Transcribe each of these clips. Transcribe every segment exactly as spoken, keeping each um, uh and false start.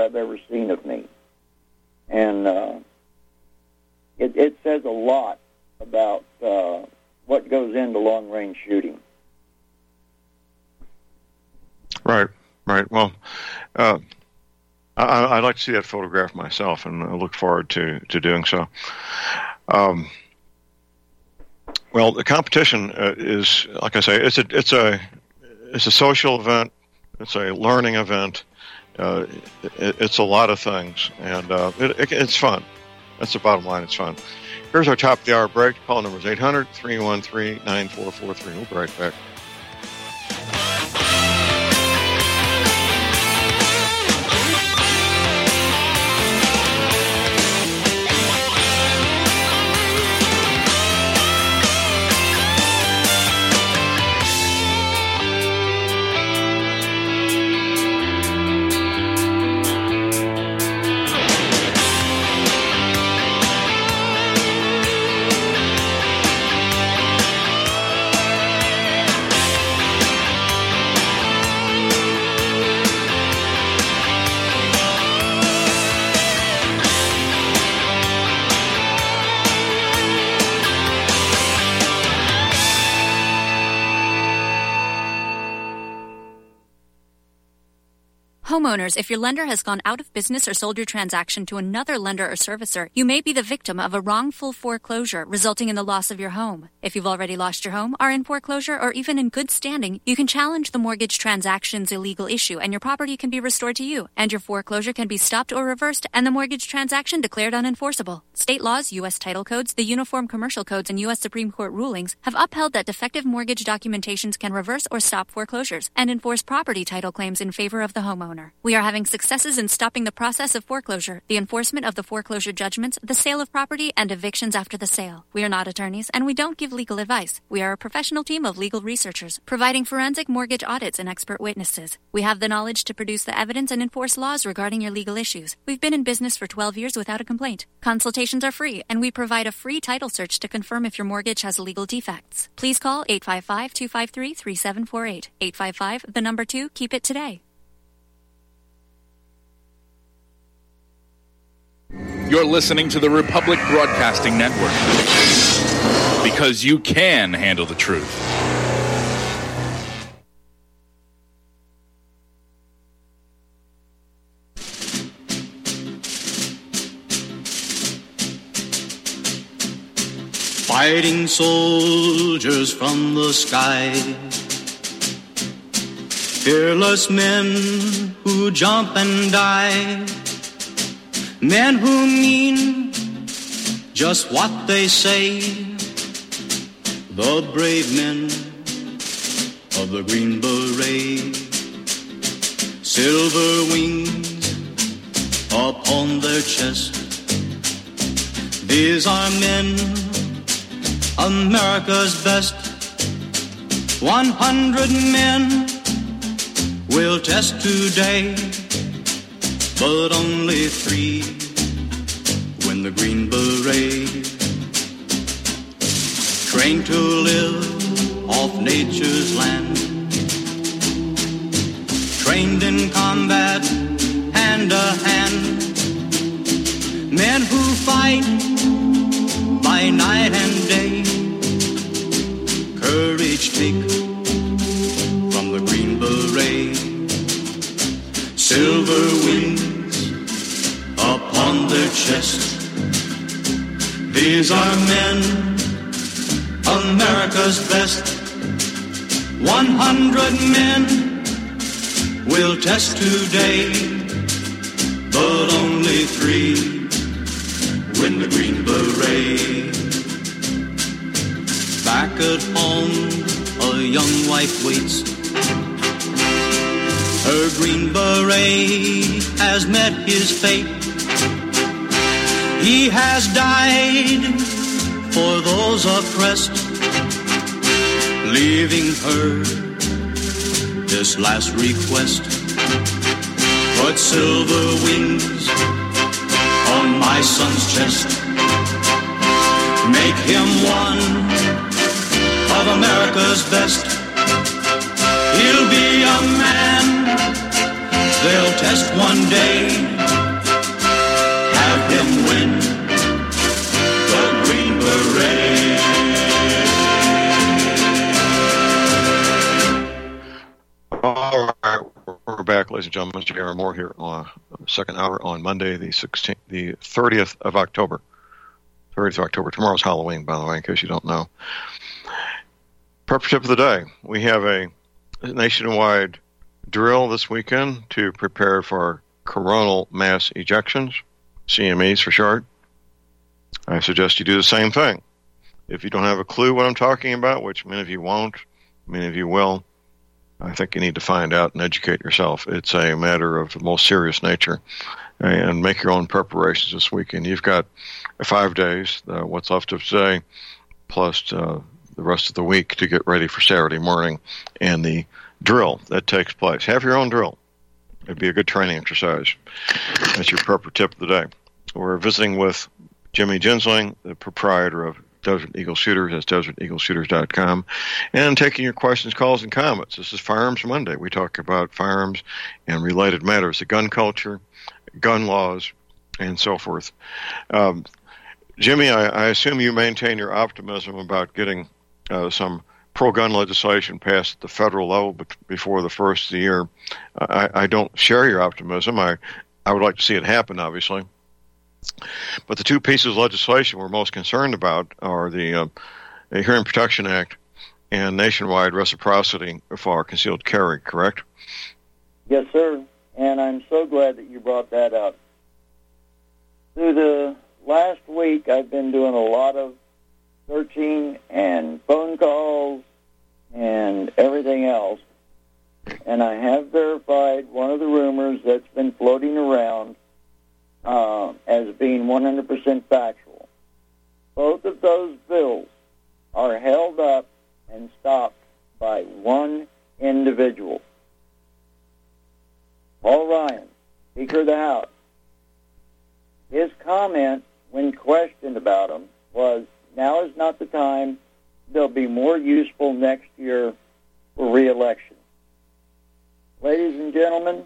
I've ever seen of me. And uh, it, it says a lot about uh, what goes into long-range shooting. Right, right. Well, uh, I, I'd like to see that photograph myself, and I look forward to, to doing so. Um, well, the competition uh, is, like I say, it's a it's a it's a social event. It's a learning event. Uh, it, it's a lot of things, and uh, it, it, it's fun. That's the bottom line. It's fun. Here's our top of the hour break. Call number is eight hundred, three one three, nine four four three. We'll be right back. Homeowners, if your lender has gone out of business or sold your transaction to another lender or servicer, you may be the victim of a wrongful foreclosure resulting in the loss of your home. If you've already lost your home, are in foreclosure, or even in good standing, you can challenge the mortgage transaction's illegal issue and your property can be restored to you, and your foreclosure can be stopped or reversed and the mortgage transaction declared unenforceable. State laws, U S title codes, the Uniform Commercial Codes, and U S Supreme Court rulings have upheld that defective mortgage documentations can reverse or stop foreclosures and enforce property title claims in favor of the homeowner. We are having successes in stopping the process of foreclosure, the enforcement of the foreclosure judgments, the sale of property, and evictions after the sale. We are not attorneys, and we don't give legal advice. We are a professional team of legal researchers, providing forensic mortgage audits and expert witnesses. We have the knowledge to produce the evidence and enforce laws regarding your legal issues. We've been in business for twelve years without a complaint. Consultations are free, and we provide a free title search to confirm if your mortgage has legal defects. Please call eight five five, two five three, three seven four eight. eight five five, the number two, keep it today. You're listening to the Republic Broadcasting Network, because you can handle the truth. Fighting soldiers from the sky, fearless men who jump and die, men who mean just what they say, the brave men of the Green Beret, silver wings upon their chest. These are men, America's best. One hundred men will test today, but only three win the Green Beret. Trained to live off nature's land, trained in combat hand to hand, men who fight by night and day, courage take from the Green Beret, silver wings upon their chest. These are men, America's best. One hundred men will test today, but only three win the Green Beret. Back at home, a young wife waits. Her Green Beret has met his fate. He has died for those oppressed, leaving her this last request. Put silver wings on my son's chest. Make him one of America's best. He'll be a man they'll test one day, have him win the Green Beret. All right, we're back, ladies and gentlemen. J R Moore here on the second hour on Monday, the sixteenth, the thirtieth of October. thirtieth of October. Tomorrow's Halloween, by the way, in case you don't know. Prep tip of the day. We have a nationwide drill this weekend to prepare for coronal mass ejections, C M Es for short. I suggest you do the same thing. If you don't have a clue what I'm talking about, which many of you won't, many of you will, I think you need to find out and educate yourself. It's a matter of the most serious nature. And make your own preparations this weekend. You've got five days, uh, what's left of today, plus uh, the rest of the week to get ready for Saturday morning and the drill that takes place. Have your own drill. It'd be a good training exercise. That's your prepper tip of the day. We're visiting with Jimmy Ginsling, the proprietor of Desert Eagle Shooters. That's desert eagle shooters dot com. And taking your questions, calls, and comments. This is Firearms Monday. We talk about firearms and related matters, the gun culture, gun laws, and so forth. Um, Jimmy, I, I assume you maintain your optimism about getting uh, some pro-gun legislation passed at the federal level before the first of the year. I, I don't share your optimism. I, I would like to see it happen, obviously. But the two pieces of legislation we're most concerned about are the uh, Hearing Protection Act and nationwide reciprocity for concealed carry, correct? Yes, sir. And I'm so glad that you brought that up. Through the last week, I've been doing a lot of searching and phone calls and everything else. And I have verified one of the rumors that's been floating around uh, as being one hundred percent factual. Both of those bills are held up and stopped by one individual. Paul Ryan, Speaker of the House. His comment when questioned about him was, now is not the time. They'll be more useful next year for re-election. Ladies and gentlemen,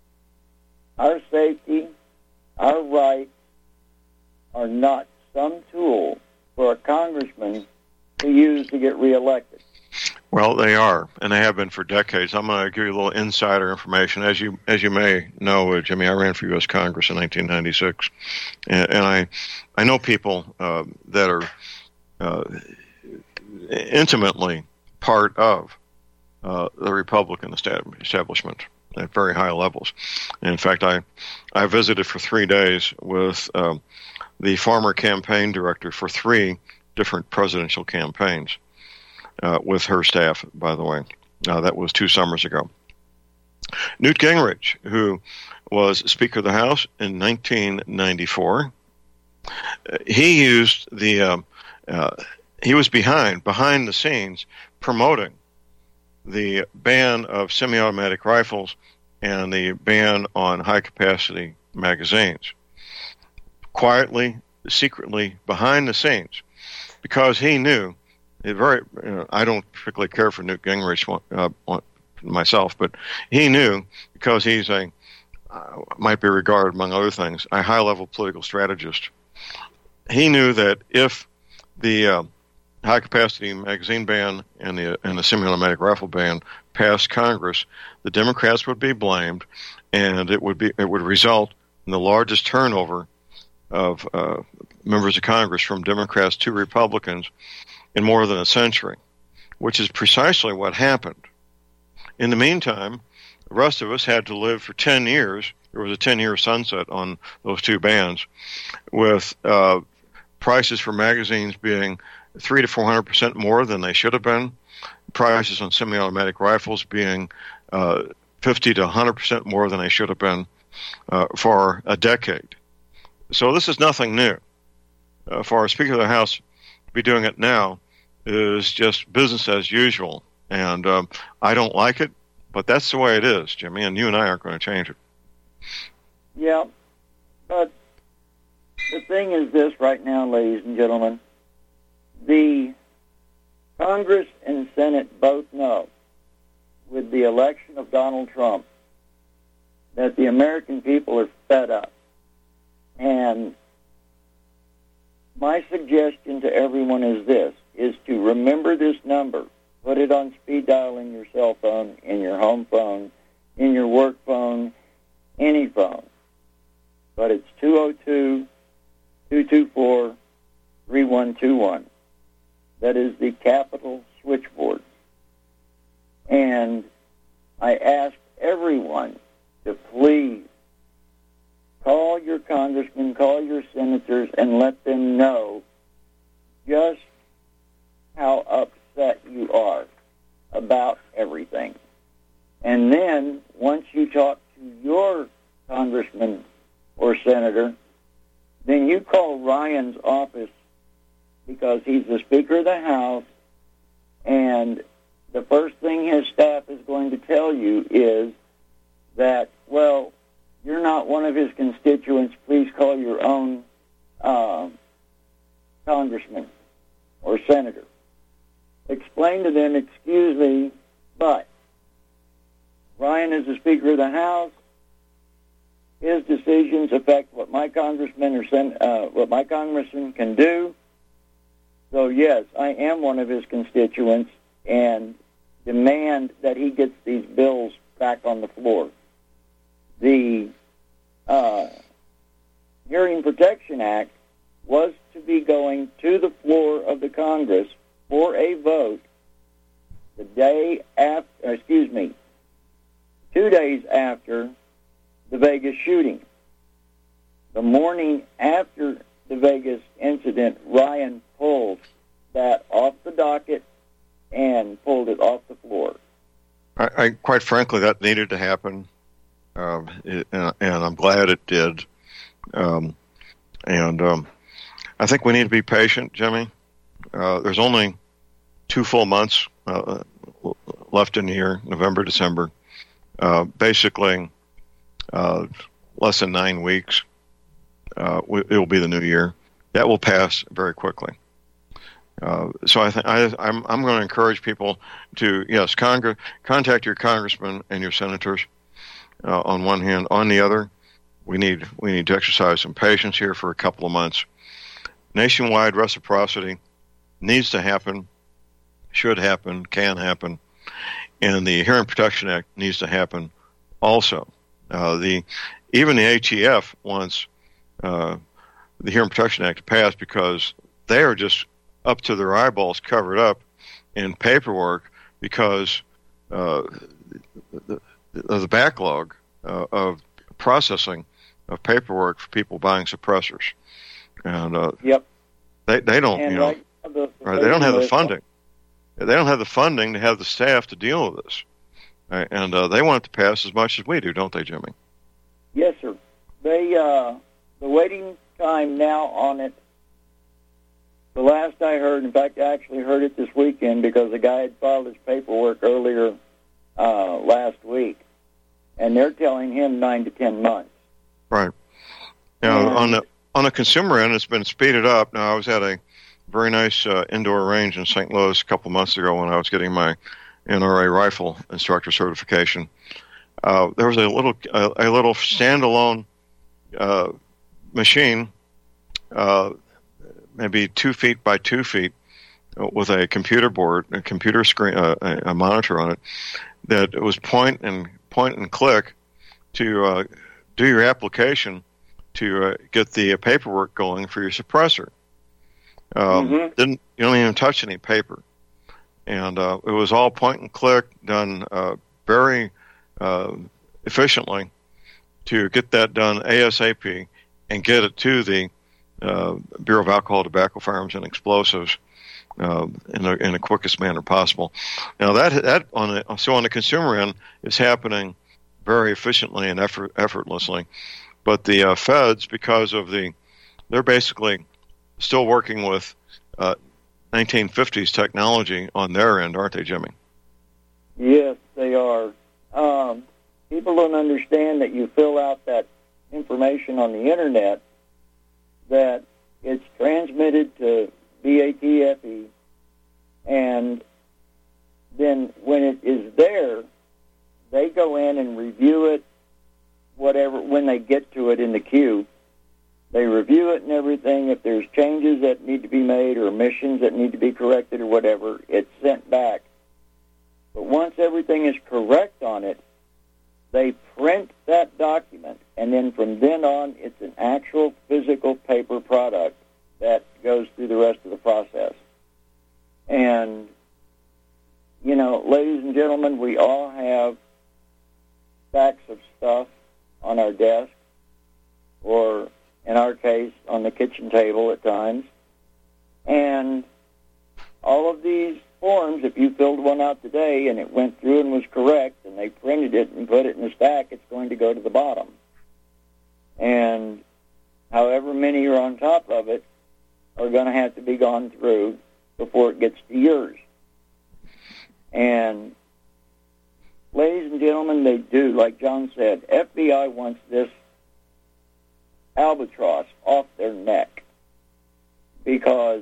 our safety, our rights are not some tool for a congressman to use to get re-elected. Well, they are, and they have been for decades. I'm going to give you a little insider information. As you as you may know, uh, Jimmy, I ran for U S Congress in nineteen ninety-six, and, and I I know people uh, that are uh, intimately part of uh, the Republican establishment at very high levels. And in fact, I I visited for three days with um, the former campaign director for three different presidential campaigns. Uh, with her staff, by the way. Uh, that was two summers ago. Newt Gingrich, who was Speaker of the House in nineteen ninety-four, uh, he used the, uh, uh, he was behind, behind the scenes, promoting the ban of semi-automatic rifles and the ban on high-capacity magazines. Quietly, secretly, behind the scenes, because he knew It very, you know, I don't particularly care for Newt Gingrich uh, myself, but he knew, because he's a, uh, might be regarded, among other things, a high-level political strategist. He knew that if the uh, high-capacity magazine ban and the and the semi-automatic rifle ban passed Congress, the Democrats would be blamed, and it would be it would result in the largest turnover of uh, members of Congress from Democrats to Republicans in more than a century, which is precisely what happened. In the meantime, the rest of us had to live for ten years. There was a ten-year sunset on those two bans, with uh, prices for magazines being three to four hundred percent more than they should have been, prices on semi-automatic rifles being uh, fifty to one hundred percent more than they should have been uh, for a decade. So this is nothing new. Uh, for our Speaker of the House to be doing it now is just business as usual. And um, I don't like it, but that's the way it is, Jimmy, and you and I aren't going to change it. Yeah, but the thing is this right now, ladies and gentlemen. The Congress and Senate both know, with the election of Donald Trump, that the American people are fed up. And my suggestion to everyone is this, is to remember this number. Put it on speed dial in your cell phone, in your home phone, in your work phone, any phone. But it's two oh two, two two four, three one two one. That is the Capitol switchboard. And I ask everyone to please call your congressmen, call your senators, and let them know just how upset you are about everything. And then, once you talk to your congressman or senator, then you call Ryan's office, because he's the Speaker of the House, and the first thing his staff is going to tell you is that, well, you're not one of his constituents, please call your own uh, congressman or senator. Explain to them, excuse me, but Ryan is the Speaker of the House. His decisions affect what my congressman or sen- uh, what my congressman can do. So, yes, I am one of his constituents and demand that he gets these bills back on the floor. The uh, Hearing Protection Act was to be going to the floor of the Congress for a vote the day after, excuse me, two days after the Vegas shooting. The morning after the Vegas incident, Ryan pulled that off the docket and pulled it off the floor. I, I quite frankly, that needed to happen, um, it, and, and I'm glad it did. Um, and um, I think we need to be patient, Jimmy. Uh, there's only two full months uh, left in the year, November, December. Uh, basically, uh, less than nine weeks. Uh, it will be the new year. That will pass very quickly. Uh, so I think I, I'm I'm going to encourage people to yes, Congress, contact your congressmen and your senators. Uh, on one hand, on the other, we need we need to exercise some patience here for a couple of months. Nationwide reciprocity needs to happen, should happen, can happen, and the Hearing Protection Act needs to happen also. Uh, the even the A T F wants uh, the Hearing Protection Act to pass because they are just up to their eyeballs covered up in paperwork because uh, the, the, the backlog uh, of processing of paperwork for people buying suppressors, and uh, yep, they they don't and you know right, the, the right, they don't have the funding. They don't have the funding to have the staff to deal with this, right? And uh, they want it to pass as much as we do, don't they, Jimmy? Yes, sir. They uh, the waiting time now on it. The last I heard, in fact, I actually heard it this weekend because the guy had filed his paperwork earlier uh, last week, and they're telling him nine to ten months. Right. Now, and, on the on the consumer end, it's been speeded up. Now, I was at a very nice uh, indoor range in Saint Louis a couple months ago when I was getting my N R A rifle instructor certification. Uh, there was a little a, a little standalone uh, machine. Uh, maybe two feet by two feet, with a computer board, a computer screen, uh, a, a monitor on it, that was point and point and click to uh, do your application to uh, get the paperwork going for your suppressor. Um, mm-hmm. Didn't you don't even touch any paper, and uh, it was all point and click, done uh, very uh, efficiently to get that done ASAP and get it to the Uh, Bureau of Alcohol, Tobacco, Firearms, and Explosives uh, in, the, in the quickest manner possible. Now that that on the, so on the consumer end is happening very efficiently and effort, effortlessly, but the uh, feds, because of the, they're basically still working with uh, nineteen fifties technology on their end, aren't they, Jimmy? Yes, they are. Um, people don't understand that you fill out that information on the internet, that it's transmitted to B A T F E, and then when it is there, they go in and review it. whatever, when they get to it in the queue, they review it and everything. If there's changes that need to be made or omissions that need to be corrected or whatever, it's sent back. But once everything is correct on it, they print that document, and then from then on, it's an actual physical paper product that goes through the rest of the process. And, you know, ladies and gentlemen, we all have stacks of stuff on our desk, or in our case, on the kitchen table at times. And all of these forms, if you filled one out today and it went through and was correct, and they printed it and put it in a stack, it's going to go to the bottom. And however many are on top of it are going to have to be gone through before it gets to yours. And ladies and gentlemen, they do, like John said, F B I wants this albatross off their neck because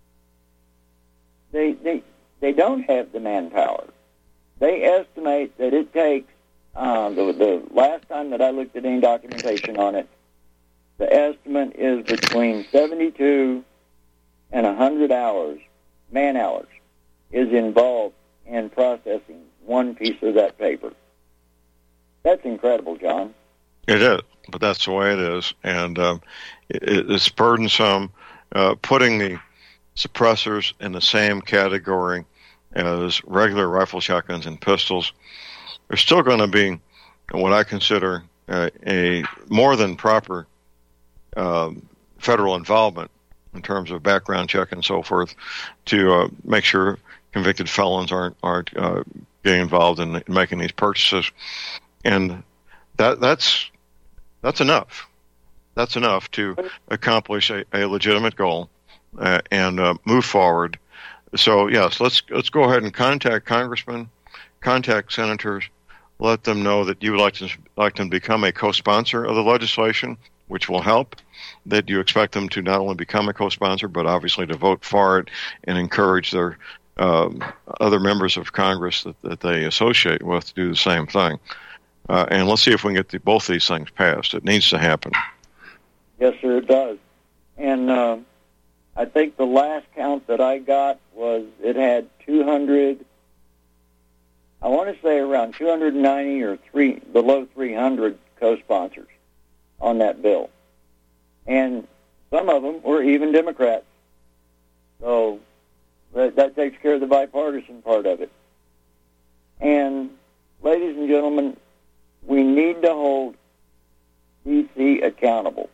they they they don't have the manpower. They estimate that it takes, uh, the, the last time that I looked at any documentation on it, the estimate is between seventy-two and one hundred hours, man hours, is involved in processing one piece of that paper. That's incredible, John. It is, but that's the way it is. And um, it, it's burdensome uh, putting the suppressors in the same category as regular rifle, shotguns, and pistols. There's still going to be what I consider uh, a more than proper um, federal involvement in terms of background check and so forth to uh, make sure convicted felons aren't aren't uh, getting involved in, in making these purchases, and that that's that's enough. That's enough to accomplish a, a legitimate goal uh, and uh, move forward. So yes, let's let's go ahead and contact congressmen, contact senators, let them know that you would like to like them to become a co-sponsor of the legislation, which will help. That you expect them to not only become a co-sponsor, but obviously to vote for it and encourage their um, other members of Congress that, that they associate with to do the same thing. Uh, and let's see if we can get the, both these things passed. It needs to happen. Yes, sir, it does. And uh, I think the last count that I got was it had two hundred, I want to say around two hundred ninety or three, below three hundred co-sponsors on that bill. And some of them were even Democrats. So that, that takes care of the bipartisan part of it. And, ladies and gentlemen, we need to hold D C accountable.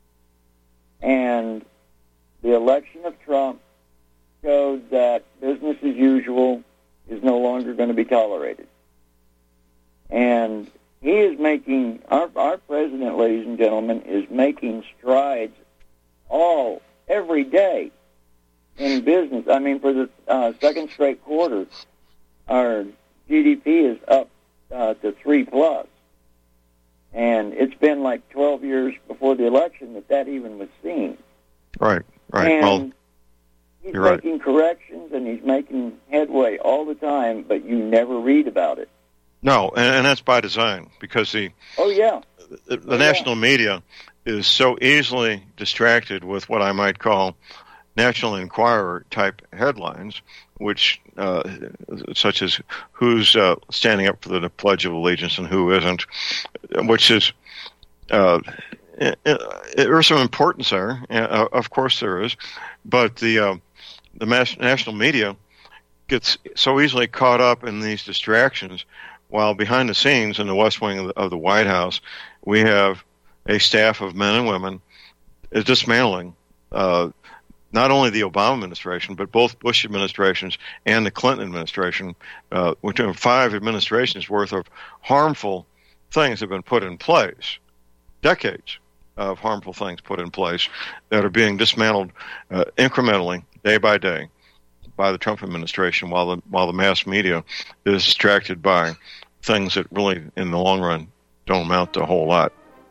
And the election of Trump showed that business as usual is no longer going to be tolerated. And he is making, our, our president, ladies and gentlemen, is making strides all, every day in business. I mean, for the uh, second straight quarter, our G D P is up uh, to three plus. And it's been like twelve years before the election that that even was seen. Right, right. And well, he's you're making right. corrections and he's making headway all the time, but you never read about it. No, and, and that's by design, because the Oh, yeah. the, the oh, national yeah. media is so easily distracted with what I might call National Enquirer type headlines, which uh, such as who's uh, standing up for the Pledge of Allegiance and who isn't, which is uh, it, it, there's some importance there. Uh, of course there is, but the uh, the mass, national media gets so easily caught up in these distractions, while behind the scenes in the West Wing of the, of the White House, we have a staff of men and women is dismantling uh, not only the Obama administration, but both Bush administrations and the Clinton administration, uh, which are five administrations worth of harmful things have been put in place, decades of harmful things put in place that are being dismantled uh, incrementally, day by day, by the Trump administration, while the while the mass media is distracted by things that really, in the long run, don't amount to a whole lot.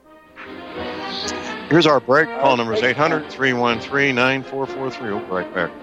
Here's our break. Call number is eight hundred, three one three, nine four four three. We'll be right back.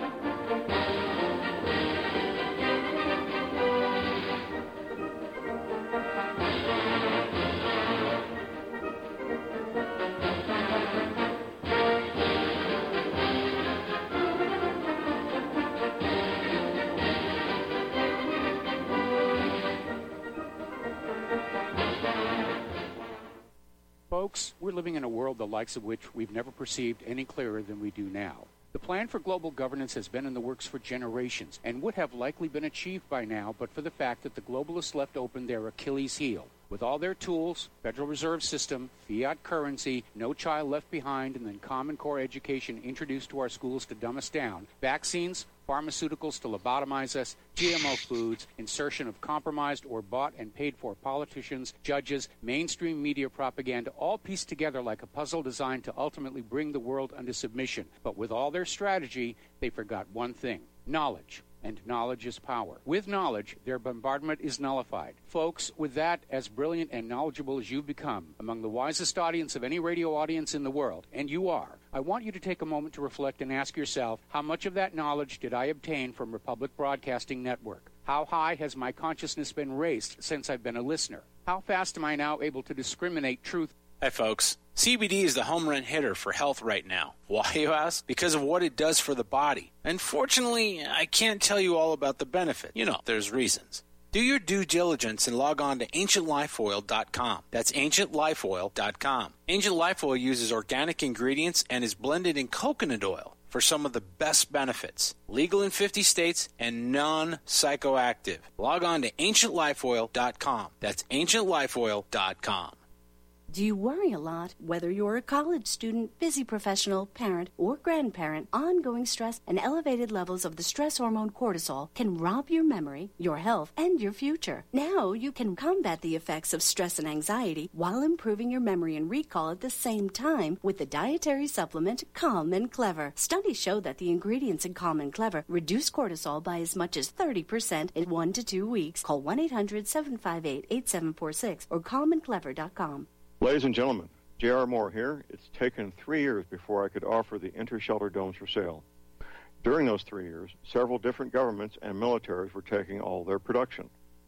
we're living in a world the likes of which we've never perceived any clearer than we do now. The plan for global governance has been in the works for generations and would have likely been achieved by now but for the fact that the globalists left open their Achilles heel. With all their tools, Federal Reserve System, fiat currency, no child left behind, and then Common Core education introduced to our schools to dumb us down, vaccines, pharmaceuticals to lobotomize us, G M O foods, insertion of compromised or bought and paid for politicians, judges, mainstream media propaganda, all pieced together like a puzzle designed to ultimately bring the world under submission. But with all their strategy, they forgot one thing: knowledge. And knowledge is power. With knowledge, their bombardment is nullified. Folks, with that, as brilliant and knowledgeable as you've become, among the wisest audience of any radio audience in the world, and you are, I want you to take a moment to reflect and ask yourself, how much of that knowledge did I obtain from Republic Broadcasting Network? How high has my consciousness been raised since I've been a listener? How fast am I now able to discriminate truth? Hi, folks. C B D is the home run hitter for health right now. Why, you ask? Because of what it does for the body. Unfortunately, I can't tell you all about the benefit. You know, there's reasons. Do your due diligence and log on to ancient life oil dot com. That's ancient life oil dot com. Ancient Life Oil uses organic ingredients and is blended in coconut oil for some of the best benefits. Legal in fifty states and non-psychoactive. Log on to ancient life oil dot com. That's ancient life oil dot com. Do you worry a lot? Whether you're a college student, busy professional, parent, or grandparent, ongoing stress and elevated levels of the stress hormone cortisol can rob your memory, your health, and your future. Now you can combat the effects of stress and anxiety while improving your memory and recall at the same time with the dietary supplement Calm and Clever. Studies show that the ingredients in Calm and Clever reduce cortisol by as much as thirty percent in one to two weeks. Call one eight hundred seven five eight eight seven four six or calm and clever dot com. Ladies and gentlemen, J R. Moore here. It's taken three years before I could offer the Intershelter domes for sale. During those three years, several different governments and militaries were taking all their production.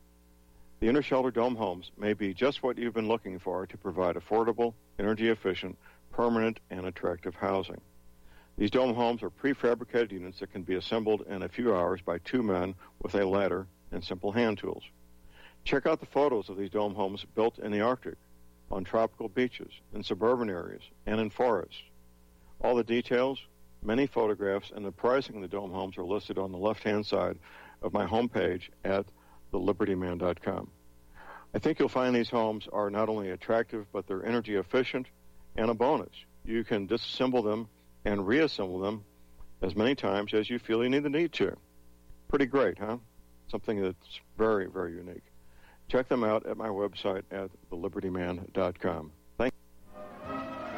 The Intershelter dome homes may be just what you've been looking for to provide affordable, energy-efficient, permanent, and attractive housing. These dome homes are prefabricated units that can be assembled in a few hours by two men with a ladder and simple hand tools. Check out the photos of these dome homes built in the Arctic, on tropical beaches, in suburban areas, and in forests. All the details, many photographs, and the pricing of the dome homes are listed on the left-hand side of my homepage at the liberty man dot com. I think you'll find these homes are not only attractive, but they're energy efficient, and a bonus. You can disassemble them and reassemble them as many times as you feel you need the need to. Pretty great, huh? Something that's very, very unique. Check them out at my website at the liberty man dot com. Thank you.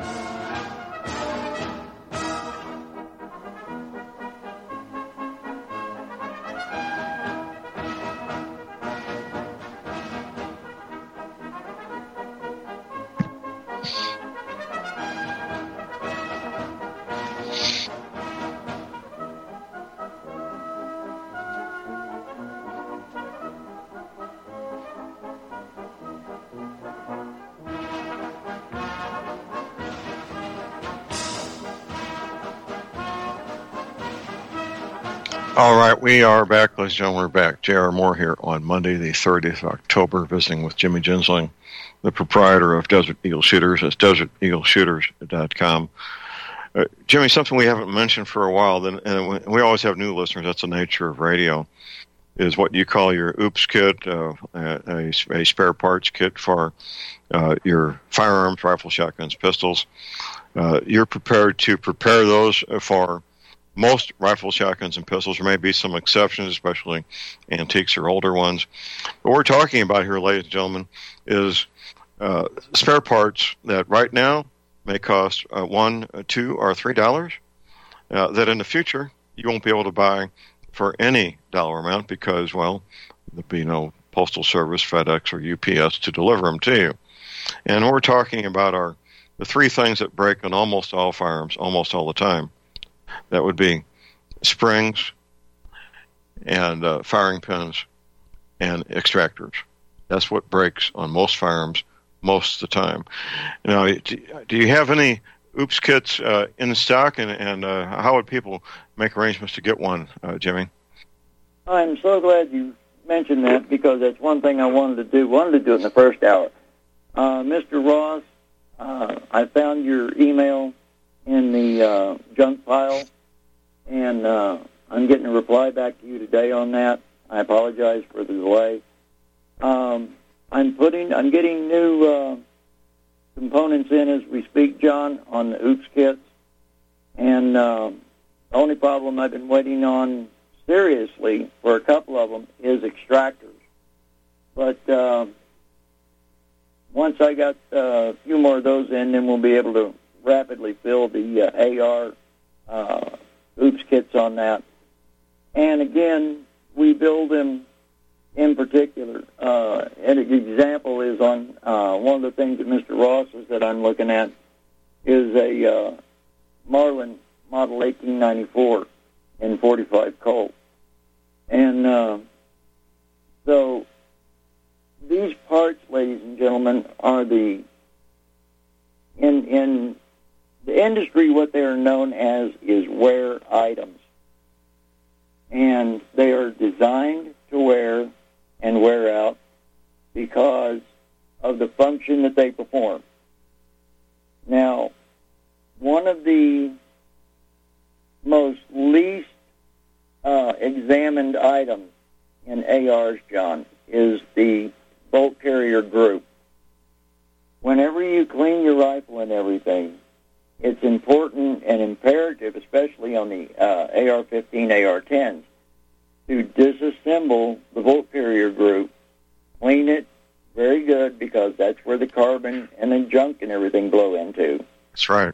All right, we are back, ladies and gentlemen, we're back. J R. Moore here on Monday, the thirtieth of October, visiting with Jimmy Ginsling, the proprietor of Desert Eagle Shooters. That's desert eagle shooters dot com. Uh, Jimmy, something we haven't mentioned for a while, then, and we always have new listeners, that's the nature of radio, is what you call your OOPS kit, uh, a, a spare parts kit for uh, your firearms, rifles, shotguns, pistols. Uh, you're prepared to prepare those for most rifles, shotguns, and pistols. There may be some exceptions, especially antiques or older ones. What we're talking about here, ladies and gentlemen, is uh, spare parts that right now may cost uh, one, uh, two, or three dollars. Uh, that in the future you won't be able to buy for any dollar amount because, well, there'll be no postal service, FedEx, or U P S to deliver them to you. And we're talking about our the three things that break on almost all firearms, almost all the time. That would be springs and uh, firing pins and extractors. That's what breaks on most firearms most of the time. Now, do you have any OOPS kits uh, in stock, and, and uh, how would people make arrangements to get one, uh, Jimmy? I'm so glad you mentioned that because that's one thing I wanted to do. Wanted to do it in the first hour. Uh, Mister Ross, uh, I found your email in the uh, junk pile, and uh, I'm getting a reply back to you today on that. I apologize for the delay. Um, I'm putting, I'm getting new uh, components in as we speak, John, on the OOPS kits, and uh, the only problem I've been waiting on seriously for a couple of them is extractors. But uh, once I got uh, a few more of those in, then we'll be able to rapidly fill the uh, A R uh, OOPS kits on that. And again, we build them in particular. Uh, an example is on uh, one of the things that Mister Ross is that I'm looking at is a uh, Marlin Model eighteen ninety-four in forty-five Colt. And uh, so these parts, ladies and gentlemen, are the, in in the industry, what they are known as is wear items. And they are designed to wear and wear out because of the function that they perform. Now, one of the most least uh, examined items in A Rs, John, is the bolt carrier group. Whenever you clean your rifle and everything, it's important and imperative, especially on the uh, A R fifteen, A R tens, to disassemble the bolt carrier group, clean it very good, because that's where the carbon and the junk and everything blow into. That's right.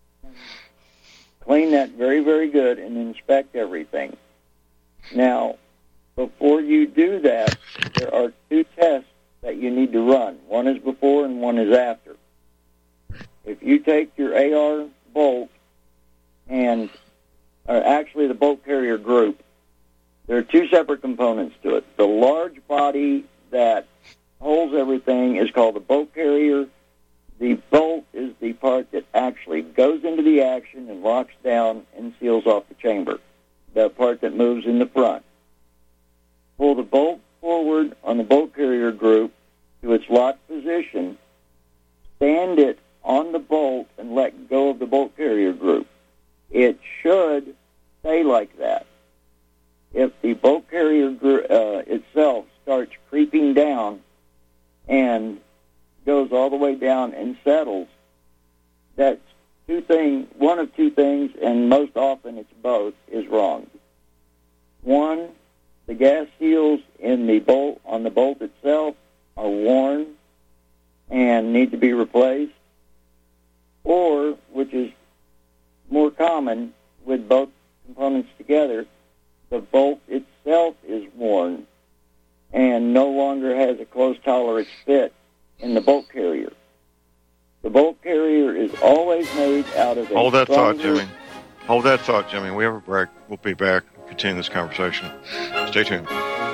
Clean that very, very good and inspect everything. Now, before you do that, there are two tests that you need to run. One is before and one is after. If you take your A R bolt and, or actually the bolt carrier group, there are two separate components to it. The large body that holds everything is called the bolt carrier. The bolt is the part that actually goes into the action and locks down and seals off the chamber, the part that moves in the front. Pull the bolt forward on the bolt carrier group to its locked position, stand it on the bolt, and let go of the bolt carrier group. It should stay like that. If the bolt carrier group uh, itself starts creeping down and goes all the way down and settles, that's two things, one of two things, and most often it's both, is wrong. One, the gas seals in the bolt on the bolt itself are worn and need to be replaced, or, which is more common with both components together, the bolt itself is worn and no longer has a close tolerance fit in the bolt carrier. The bolt carrier is always made out of a Hold that stronger... thought, Jimmy. Hold that thought, Jimmy. We have a break. We'll be back. Continue this conversation. Stay tuned.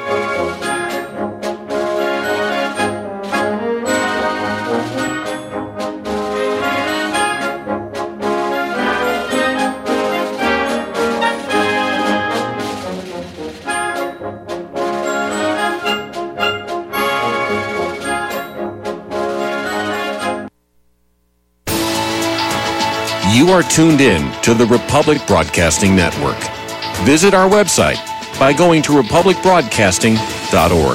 You are tuned in to the Republic Broadcasting Network. Visit our website by going to republic broadcasting dot org.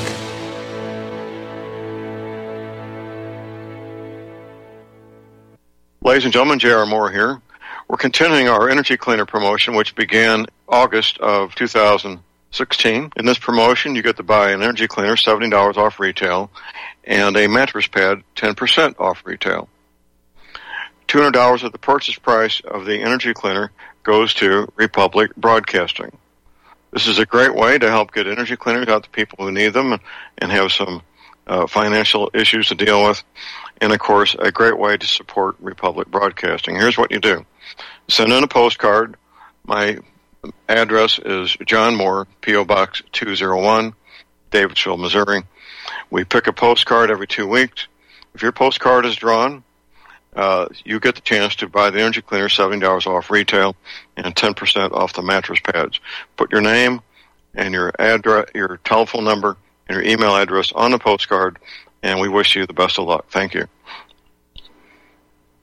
Ladies and gentlemen, J R. Moore here. We're continuing our Energy Cleaner promotion, which began August of two thousand sixteen. In this promotion, you get to buy an Energy Cleaner, seventy dollars off retail, and a mattress pad, ten percent off retail. two hundred dollars of the purchase price of the Energy Cleaner goes to Republic Broadcasting. This is a great way to help get energy cleaners out to people who need them and have some uh, financial issues to deal with. And, of course, a great way to support Republic Broadcasting. Here's what you do. Send in a postcard. My address is John Moore, P O. Box two oh one, Davidsville, Missouri. We pick a postcard every two weeks. If your postcard is drawn, Uh, you get the chance to buy the Energy Cleaner, seventy dollars off retail, and ten percent off the mattress pads. Put your name and your address, your telephone number, and your email address on the postcard, and we wish you the best of luck. Thank you.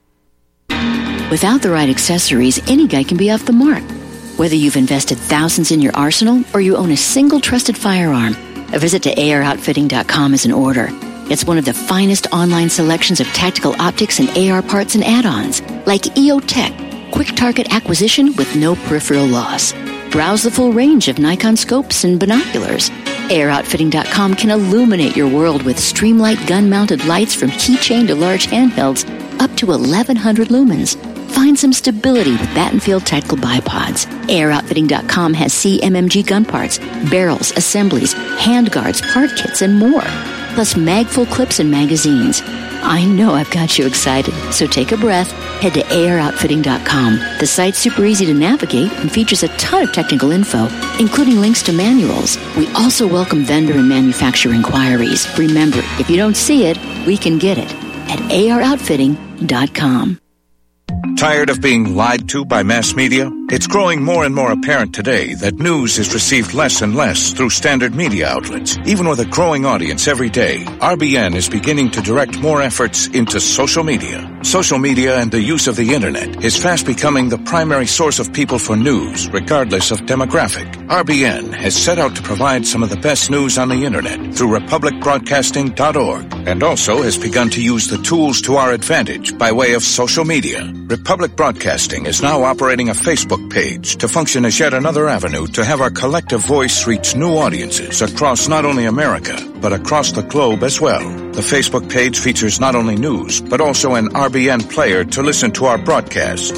Without the right accessories, any guy can be off the mark. Whether you've invested thousands in your arsenal or you own a single trusted firearm, a visit to A R outfitting dot com is in order. It's one of the finest online selections of tactical optics and A R parts and add-ons, like E O Tech, quick target acquisition with no peripheral loss. Browse the full range of Nikon scopes and binoculars. A R outfitting dot com can illuminate your world with Streamlight gun-mounted lights from keychain to large handhelds up to eleven hundred lumens. Find some stability with Battenfield Tactical Bipods. A R outfitting dot com has C M M G gun parts, barrels, assemblies, handguards, part kits, and more. Plus mag-full clips and magazines. I know I've got you excited, so take a breath. Head to A R outfitting dot com. The site's super easy to navigate and features a ton of technical info, including links to manuals. We also welcome vendor and manufacturer inquiries. Remember, if you don't see it, we can get it at A R outfitting dot com. Tired of being lied to by mass media? It's growing more and more apparent today that news is received less and less through standard media outlets. Even with a growing audience every day, R B N is beginning to direct more efforts into social media. Social media and the use of the internet is fast becoming the primary source of people for news, regardless of demographic. R B N has set out to provide some of the best news on the internet through republic broadcasting dot org, and also has begun to use the tools to our advantage by way of social media. Republic Broadcasting is now operating a Facebook page to function as yet another avenue to have our collective voice reach new audiences across not only America, but across the globe as well. The Facebook page features not only news, but also an R B N player to listen to our broadcast.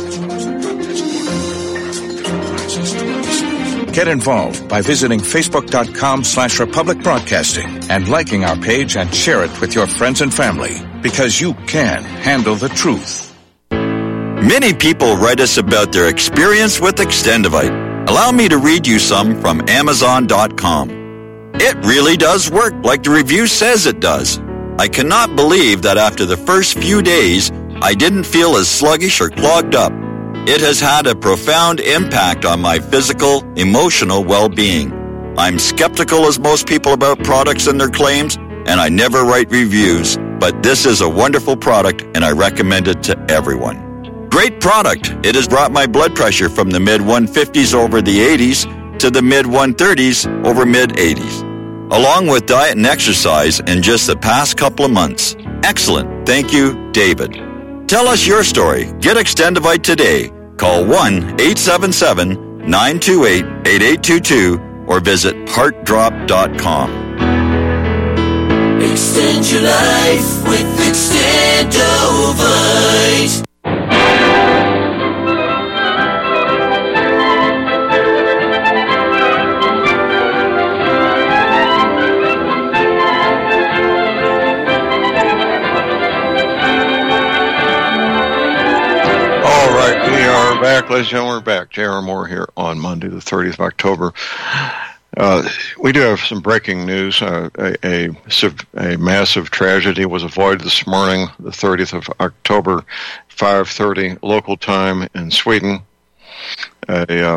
Get involved by visiting facebook.com slash Republic Broadcasting and liking our page and share it with your friends and family, because you can handle the truth. Many people write us about their experience with Extendivite. Allow me to read you some from Amazon dot com. It really does work like the review says it does. I cannot believe that after the first few days, I didn't feel as sluggish or clogged up. It has had a profound impact on my physical, emotional well-being. I'm skeptical as most people about products and their claims, and I never write reviews, but this is a wonderful product and I recommend it to everyone. Great product. It has brought my blood pressure from the mid one fifties over the eighties to the mid one thirties over mid eighties. Along with diet and exercise in just the past couple of months. Excellent. Thank you, David. Tell us your story. Get Extendivite today. Call one eight seven seven, nine two eight, eight eight two two or visit heart drop dot com. Extend your life with Extendivite. Back, ladies and gentlemen, we're back. J R. Moore here on Monday, the thirtieth of October. Uh, we do have some breaking news. Uh, a, a, a massive tragedy was avoided this morning, the thirtieth of October, five thirty local time in Sweden. A uh,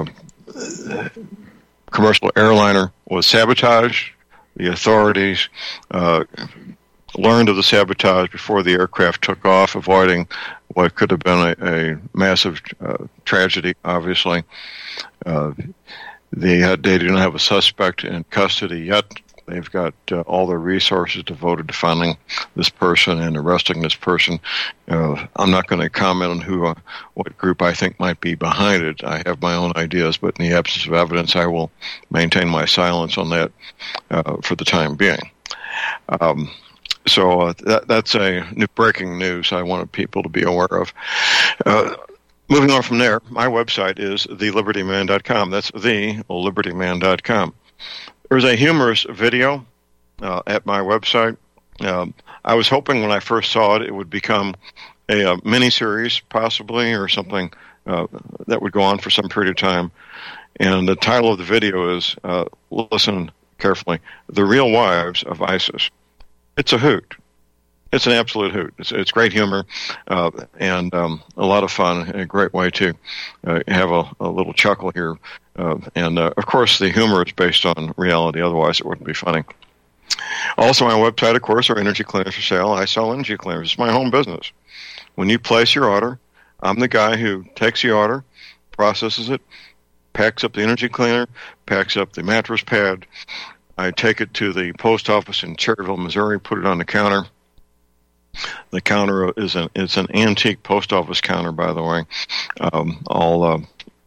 commercial airliner was sabotaged. The authorities uh, learned of the sabotage before the aircraft took off, avoiding what could have been a, a massive uh, tragedy, obviously. Uh, they, had, they do not have a suspect in custody yet. They've got uh, all their resources devoted to finding this person and arresting this person. Uh, I'm not going to comment on who, uh, what group I think might be behind it. I have my own ideas, but in the absence of evidence, I will maintain my silence on that uh, for the time being. Um, So uh, that, that's a new breaking news I wanted people to be aware of. Uh, moving on from there, my website is the liberty man dot com. That's the liberty man dot com. There's a humorous video uh, at my website. Um, I was hoping when I first saw it, it would become a, a mini-series, possibly, or something uh, that would go on for some period of time. And the title of the video is, uh, listen carefully, The Real Wives of ISIS. It's a hoot. It's an absolute hoot. It's, it's great humor uh, and um, a lot of fun, a great way to uh, have a, a little chuckle here. Uh, and, uh, of course, the humor is based on reality. Otherwise, it wouldn't be funny. Also, on my website, of course, are energy cleaners for sale. I sell energy cleaners. It's my home business. When you place your order, I'm the guy who takes the order, processes it, packs up the energy cleaner, packs up the mattress pad. I take it to the post office in Cherryville, Missouri, put it on the counter. The counter is an it's an antique post office counter, by the way. Um, all uh,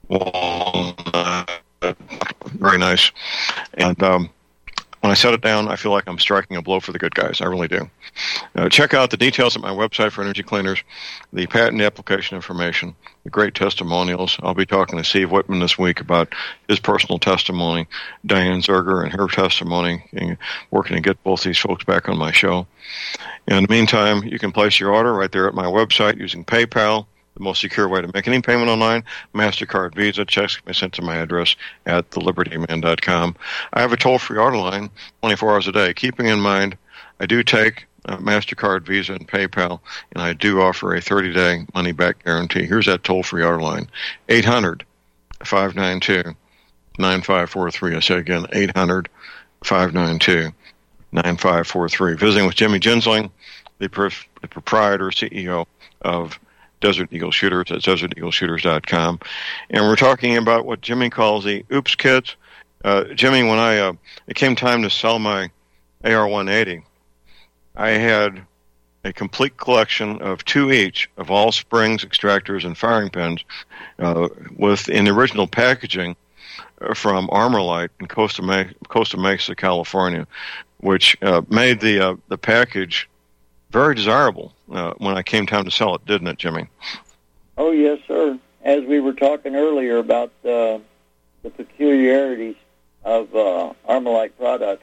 walnut, very nice. And um, when I set it down, I feel like I'm striking a blow for the good guys. I really do. Uh, check out the details at my website for energy cleaners, the patent application information, the great testimonials. I'll be talking to Steve Whitman this week about his personal testimony, Diane Zerger and her testimony, and working to get both these folks back on my show. In the meantime, you can place your order right there at my website using PayPal, the most secure way to make any payment online. MasterCard, Visa, checks can be sent to my address at the liberty man dot com. I have a toll-free order line twenty-four hours a day, keeping in mind I do take uh, MasterCard, Visa, and PayPal, and I do offer a thirty-day money-back guarantee. Here's that toll-free order line, eight hundred, five nine two, nine five four three. I say again, eight hundred, five nine two, nine five four three. Visiting with Jimmy Gensling, the, pr- the proprietor, C E O of Desert Eagle Shooters at desert eagle shooters dot com. And we're talking about what Jimmy calls the oops kits. Uh, Jimmy, when I uh, it came time to sell my A R one eighty, I had a complete collection of two each of all springs, extractors, and firing pins uh, with in the original packaging from Armorlight in Costa, Ma- Costa Mesa, California, which uh, made the uh, the package very desirable uh, when I came time to sell it, didn't it, Jimmy? Oh, yes, sir. As we were talking earlier about uh, the peculiarities of uh, Armorlight products,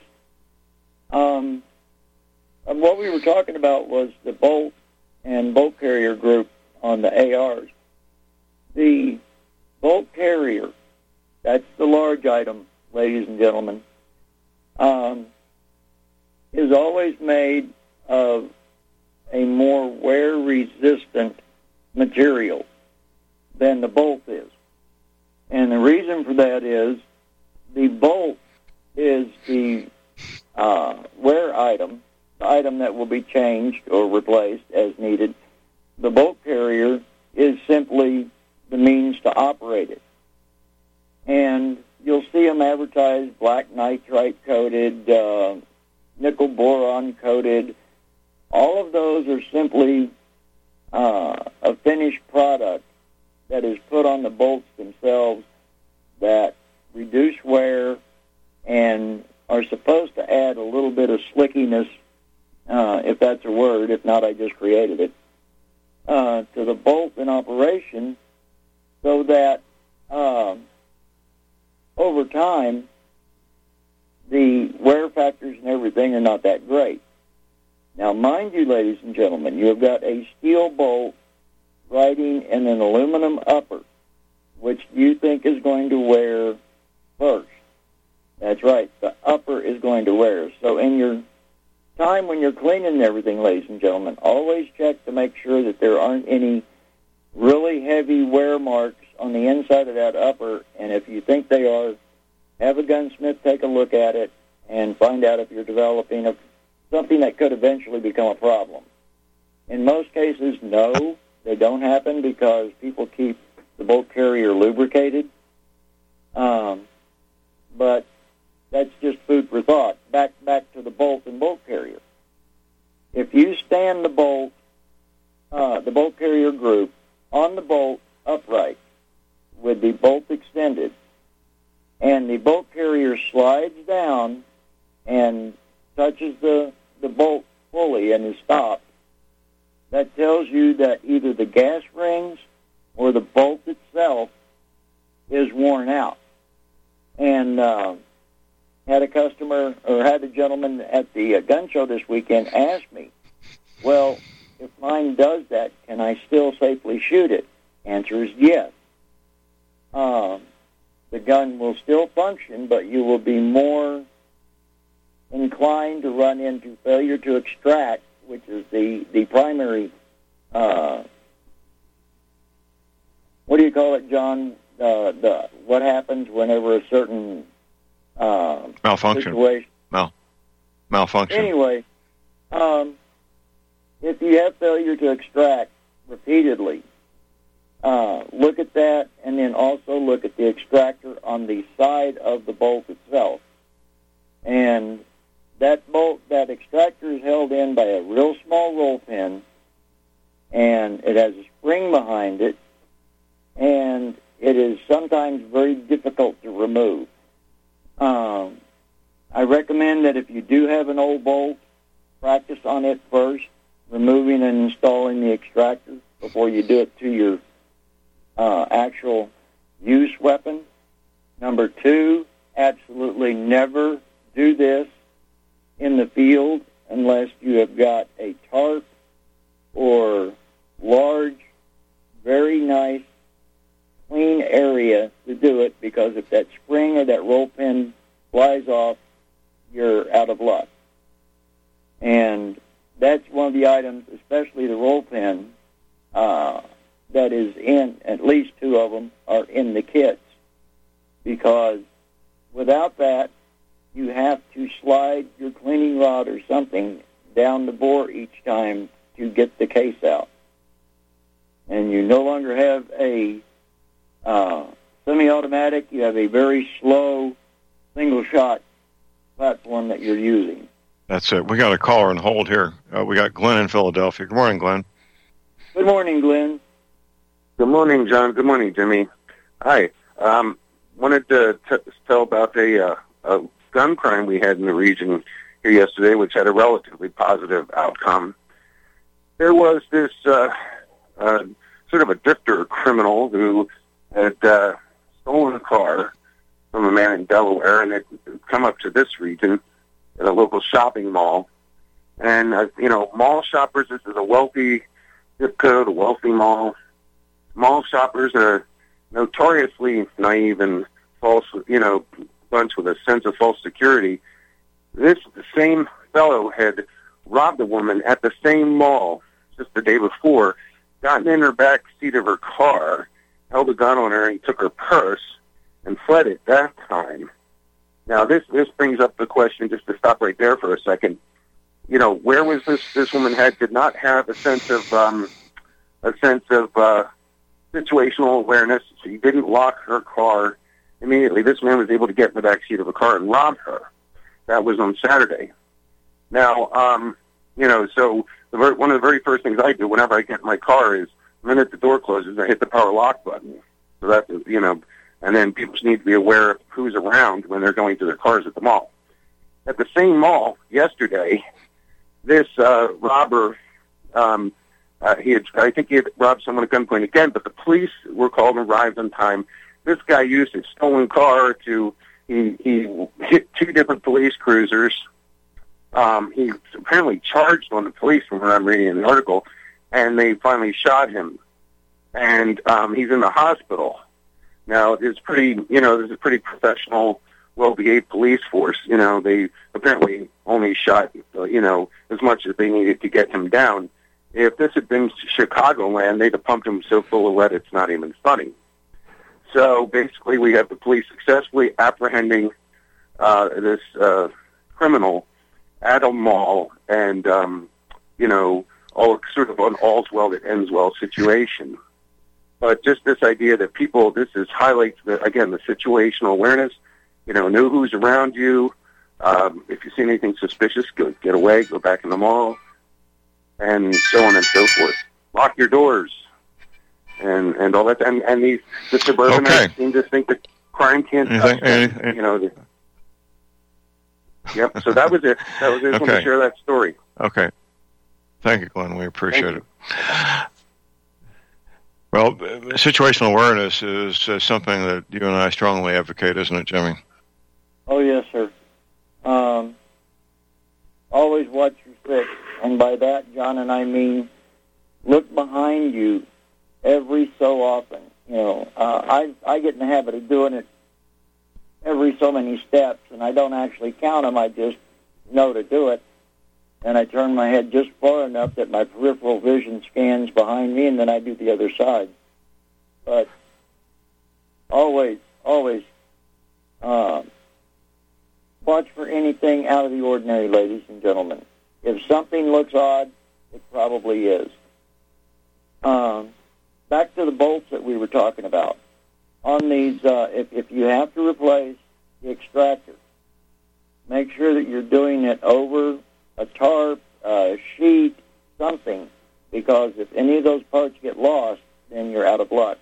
um, and what we were talking about was the bolt and bolt carrier group on the A Rs. The bolt carrier, that's the large item, ladies and gentlemen, um, is always made of a more wear-resistant material than the bolt is. And the reason for that is the bolt is the uh, wear item, the item that will be changed or replaced as needed. The bolt carrier is simply the means to operate it. And you'll see them advertised black nitrite-coated, uh, nickel-boron-coated. All of those are simply uh, a finished product that is put on the bolts themselves that reduce wear and are supposed to add a little bit of slickiness, uh, if that's a word. If not, I just created it, uh, to the bolt in operation so that uh, over time the wear factors and everything are not that great. Now, mind you, ladies and gentlemen, you have got a steel bolt riding in an aluminum upper. Which do you think is going to wear first? That's right, the upper is going to wear. So in your time when you're cleaning everything, ladies and gentlemen, always check to make sure that there aren't any really heavy wear marks on the inside of that upper. And if you think they are, have a gunsmith take a look at it and find out if you're developing a something that could eventually become a problem. In most cases, no, they don't happen because people keep the bolt carrier lubricated. Um, but that's just food for thought. Back back to the bolt and bolt carrier. If you stand the bolt, uh, the bolt carrier group, on the bolt upright with the bolt extended, and the bolt carrier slides down and touches the, the bolt fully and is stopped, that tells you that either the gas rings or the bolt itself is worn out. And uh, had a customer, or had a gentleman at the uh, gun show this weekend ask me, well, if mine does that, can I still safely shoot it? Answer is yes. Uh, the gun will still function, but you will be more inclined to run into failure to extract, which is the, the primary, uh, what do you call it, John? Uh, the what happens whenever a certain uh, malfunction. Situation. Mal- malfunction. Anyway, um, if you have failure to extract repeatedly, uh, look at that, and then also look at the extractor on the side of the bolt itself. And that bolt, that extractor is held in by a real small roll pin, and it has a spring behind it, and it is sometimes very difficult to remove. Um, I recommend that if you do have an old bolt, practice on it first, removing and installing the extractor before you do it to your uh, actual use weapon. Number two, absolutely never do this in the field unless you have got a tarp or large, very nice, clean area to do it, because if that spring or that roll pin flies off, you're out of luck. And that's one of the items, especially the roll pin, uh, that is in, at least two of them are in the kits, because without that, you have to slide your cleaning rod or something down the bore each time to get the case out. And you no longer have a uh, semi-automatic, you have a very slow single-shot platform that you're using. That's it. We got a caller on hold here. Uh, we got Glenn in Philadelphia. Good morning, Glenn. Good morning, Glenn. Good morning, John. Good morning, Jimmy. Hi. Um, wanted to t- tell about a, uh, a gun crime we had in the region here yesterday, which had a relatively positive outcome. There was this uh, uh, sort of a drifter criminal who had uh, stolen a car from a man in Delaware, and had come up to this region at a local shopping mall. And, uh, you know, mall shoppers, this is a wealthy zip code, a wealthy mall. Mall shoppers are notoriously naive and false, you know, bunch with a sense of false security. This same fellow had robbed a woman at the same mall just the day before, gotten in her back seat of her car, held a gun on her, and took her purse and fled at that time. Now, this this brings up the question, just to stop right there for a second. You know, where was this this woman had did not have a sense of um, a sense of uh, situational awareness. She didn't lock her car immediately. This man was able to get in the back seat of a car and rob her. That was on Saturday. Now, um, you know, so the very, one of the very first things I do whenever I get in my car is the minute the door closes, I hit the power lock button. So that's, you know, and then people just need to be aware of who's around when they're going to their cars at the mall. At the same mall yesterday, this uh, robber, um, uh, he had, I think he had robbed someone at gunpoint again, but the police were called and arrived on time. This guy used his stolen car to, he, he hit two different police cruisers. Um, he apparently charged on the police from what I'm reading in the article, and they finally shot him. And um, he's in the hospital. Now, it's pretty, you know, there's a pretty professional, well-behaved police force. You know, they apparently only shot, you know, as much as they needed to get him down. If this had been Chicagoland, they'd have pumped him so full of lead it's not even funny. So basically, we have the police successfully apprehending uh, this uh, criminal at a mall, and um, you know, all sort of an all's well that ends well situation. But just this idea that people, this is highlights the, again the situational awareness. You know, know who's around you. Um, if you see anything suspicious, go get away, go back in the mall, and so on and so forth. Lock your doors. And and all that, and and these the suburbanites okay. seem to think that crime can't touch them, you know. The, yep. So that was it. That was it. I just okay. wanted to share that story. Okay. Thank you, Glenn. We appreciate it. Well, situational awareness is uh, something that you and I strongly advocate, isn't it, Jimmy? Oh yes, sir. Um, always watch your six, and by that, John and I mean look behind you. Every so often, you know, uh, I I get in the habit of doing it every so many steps, and I don't actually count them. I just know to do it, and I turn my head just far enough that my peripheral vision scans behind me, and then I do the other side. But always, always uh, watch for anything out of the ordinary, ladies and gentlemen. If something looks odd, it probably is. Um, back to the bolts that we were talking about. On these, uh, if, if you have to replace the extractor, make sure that you're doing it over a tarp, a sheet, something, because if any of those parts get lost, then you're out of luck.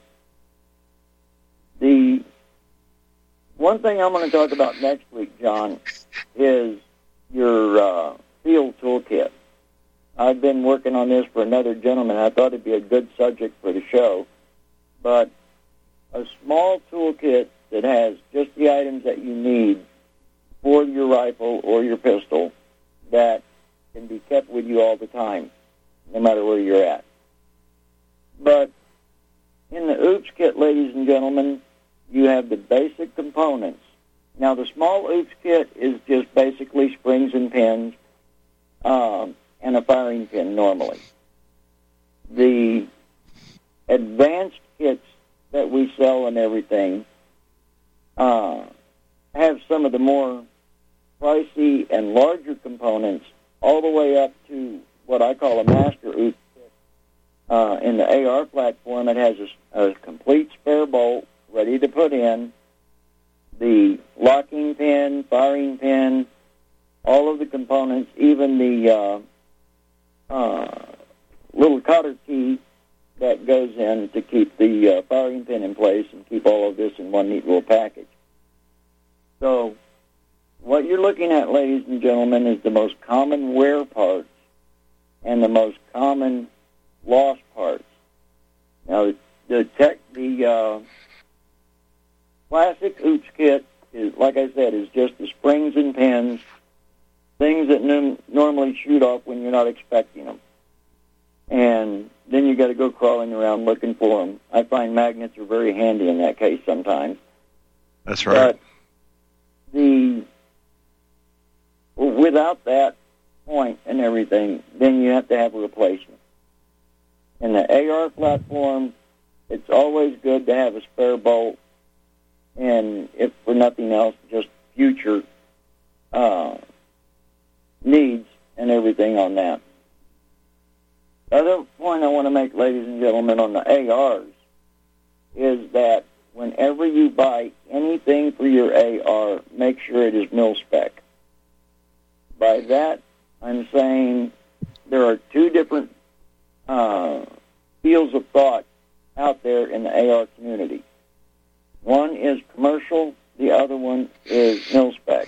The one thing I'm going to talk about next week, John, is your uh, field toolkit. I've been working on this for another gentleman. I thought it'd be a good subject for the show. But a small toolkit that has just the items that you need for your rifle or your pistol that can be kept with you all the time, no matter where you're at. But in the OOPS kit, ladies and gentlemen, you have the basic components. Now, the small OOPS kit is just basically springs and pins um, and a firing pin normally. The advanced kits that we sell and everything uh, have some of the more pricey and larger components all the way up to what I call a master OOPS kit. Uh, in the A R platform, it has a, a complete spare bolt ready to put in, the locking pin, firing pin, all of the components, even the uh, uh, little cotter key that goes in to keep the uh, firing pin in place and keep all of this in one neat little package. So what you're looking at, ladies and gentlemen, is the most common wear parts and the most common lost parts. Now, the, the tech, the uh, classic OOPS kit is, like I said, is just the springs and pins, things that n- normally shoot off when you're not expecting them. And then you got to go crawling around looking for them. I find magnets are very handy in that case sometimes. That's right. But the without that point and everything, then you have to have a replacement. In the A R platform, it's always good to have a spare bolt, and if for nothing else, just future uh, needs and everything on that. The other point I want to make, ladies and gentlemen, on the A Rs is that whenever you buy anything for your A R, make sure it is mil-spec. By that, I'm saying there are two different uh, fields of thought out there in the A R community. One is commercial, the other one is mil-spec.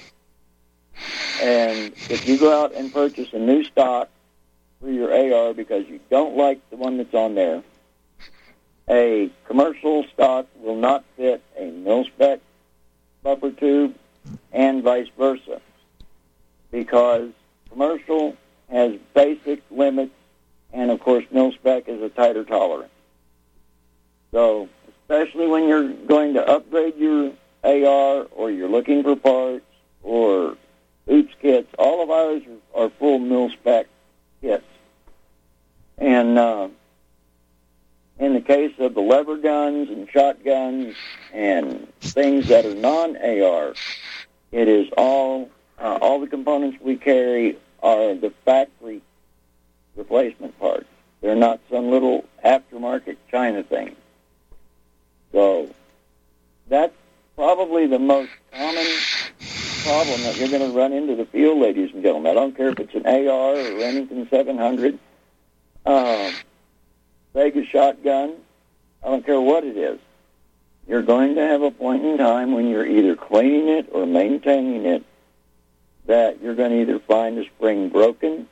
And if you go out and purchase a new stock for your A R because you don't like the one that's on there, a commercial stock will not fit a mil-spec buffer tube and vice versa, because commercial has basic limits, and of course mil-spec is a tighter tolerance. So especially when you're going to upgrade your A R or you're looking for parts or OOPS kits, all of ours are, are full mil-spec kits. And uh, in the case of the lever guns and shotguns and things that are non-A R, it is all, uh, all the components we carry are the factory replacement parts. They're not some little aftermarket China thing. So that's probably the most common problem that you're going to run into the field, ladies and gentlemen. I don't care if it's an A R or Remington seven hundred, uh, Vegas shotgun, I don't care what it is. You're going to have a point in time when you're either cleaning it or maintaining it that you're going to either find the spring broken,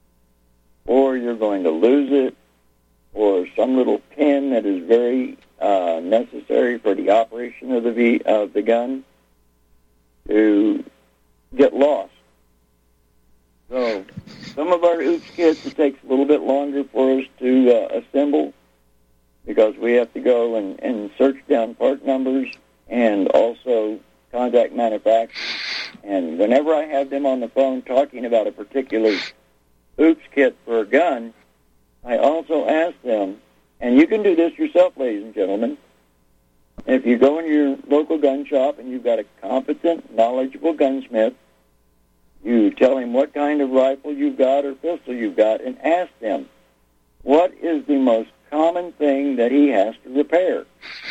or you're going to lose it, or some little pin that is very uh, necessary for the operation of the v- of the gun to get lost. So some of our OOPS kits, it takes a little bit longer for us to uh, assemble because we have to go and, and search down part numbers and also contact manufacturers. And whenever I have them on the phone talking about a particular OOPS kit for a gun, I also ask them, and you can do this yourself, ladies and gentlemen, if you go in your local gun shop and you've got a competent, knowledgeable gunsmith, you tell him what kind of rifle you've got or pistol you've got and ask them, what is the most common thing that he has to repair.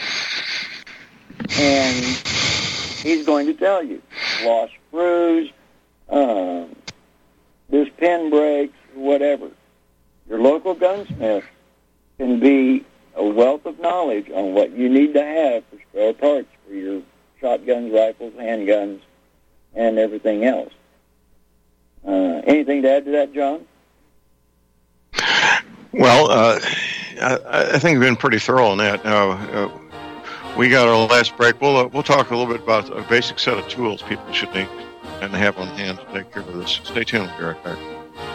And he's going to tell you, lost screws, um, this pin breaks, whatever. Your local gunsmith can be a wealth of knowledge on what you need to have for spare parts for your shotguns, rifles, handguns, and everything else. Uh, anything to add to that, John? Well, uh, I, I think we've been pretty thorough on that. Uh, uh, we got our last break. We'll uh, we'll talk a little bit about a basic set of tools people should need and have on hand to take care of this. Stay tuned. We'll be right back.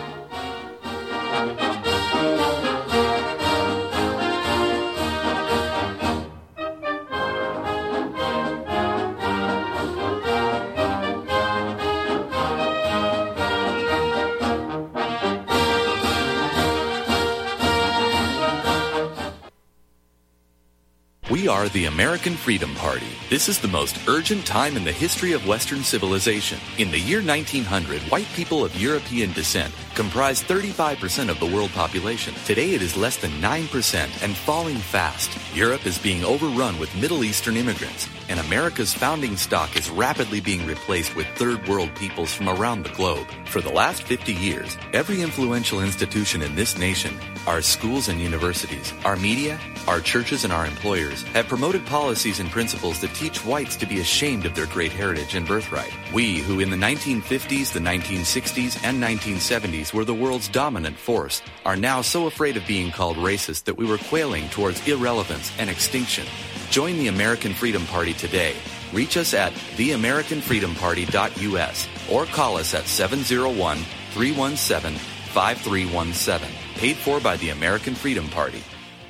We are the American Freedom Party. This is the most urgent time in the history of Western civilization. In the year nineteen hundred, white people of European descent comprised thirty-five percent of the world population. Today it is less than nine percent and falling fast. Europe is being overrun with Middle Eastern immigrants, and America's founding stock is rapidly being replaced with third world peoples from around the globe. For the last fifty years, every influential institution in this nation, our schools and universities, our media, our churches and our employers have promoted policies and principles that teach whites to be ashamed of their great heritage and birthright. We, who in the nineteen fifties, the nineteen sixties, and nineteen seventies were the world's dominant force, are now so afraid of being called racist that we were quailing towards irrelevance and extinction. Join the American Freedom Party today. Reach us at the american freedom party dot u s or call us at seven oh one, three one seven, five three one seven. Paid for by the American Freedom Party.